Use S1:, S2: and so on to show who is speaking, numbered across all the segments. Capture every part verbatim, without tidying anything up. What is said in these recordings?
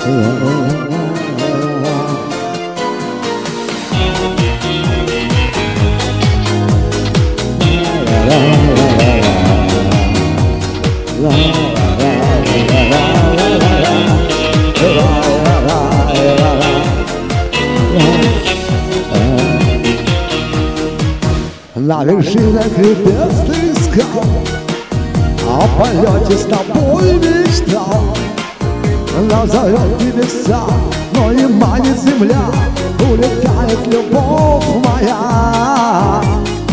S1: На вершинах небесных скал о полете с тобой мечтал. Нас зовет небеса, но не манит земля, улетает любовь моя.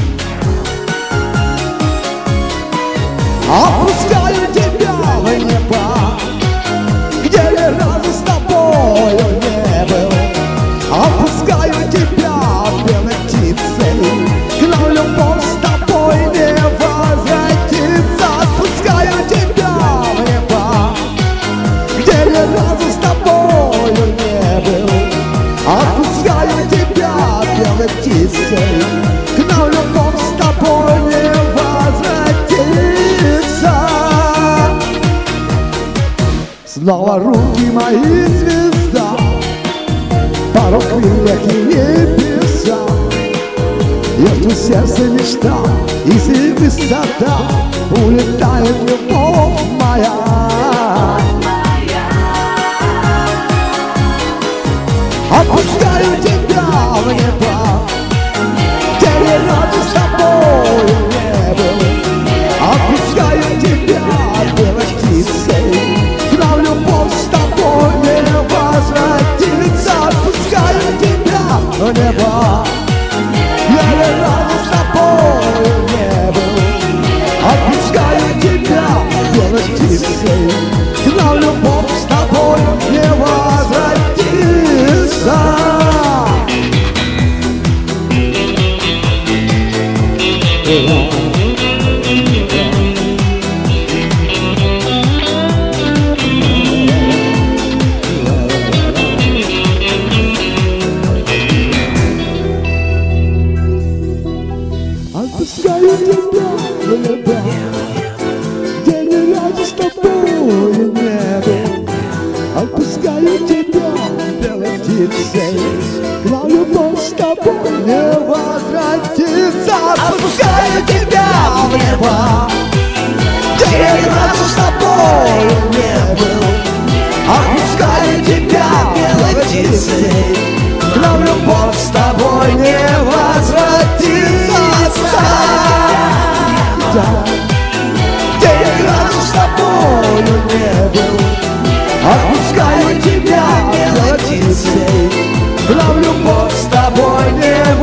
S1: Опускаю тебя в небо, где ни разу с тобою не был. Опускаю тебя белой птицей, к нам любовь с тобой не возвратится. Отпускаю тебя в небо, где ни разу с тобою не был. Отпускаю тебя белой птицей, к нам любовь с тобой не возвратится. Снова руки мои звезда, порог великий небеса. Есть у сердца мечта, и высота, улетает любовь моя. Отпускаю тебя в небо, где ни разу с тобой не был. Отпускаю тебя белой птицей, к нам любовь с тобой не возвратится. Отпускаю тебя в небо, я ни разу с тобой не был. Отпускаю тебя белой птицей, к нам любовь с тобой не возвратится. Отпускаю тебя в небо, где ни разу с тобою не был. Отпускаю тебя белой птицей, к нам любовь с тобой не возвратится. Отпускаю тебя в небо, где ни разу с тобою не был. Отпускаю тебя белой птицей, к нам любовь с тобой не возвратится. Где ни разу с тобою не был. Отпускаю тебя белой птицей, к нам любовь с тобой не